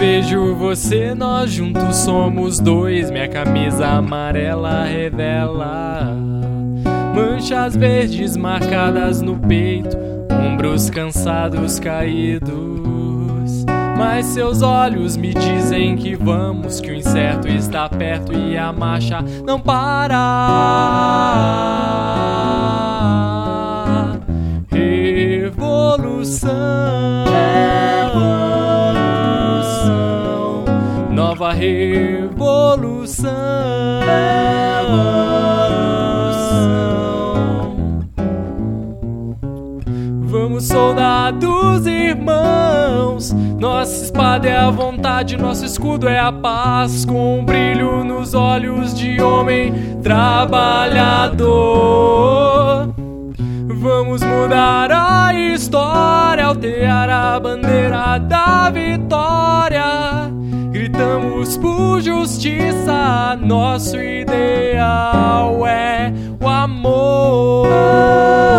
vejo você, nós juntos somos dois. Minha camisa amarela revela manchas verdes marcadas no peito, ombros cansados caídos. Mas seus olhos me dizem que vamos, que o incerto está perto e a marcha não para. Revolução, nova revolução, vamos, soldados irmãos. Nossa espada é a vontade, nosso escudo é a paz, com um brilho nos olhos de homem trabalhador. Vamos mudar a história, altear a bandeira da vitória. Gritamos por justiça, nosso ideal é o amor.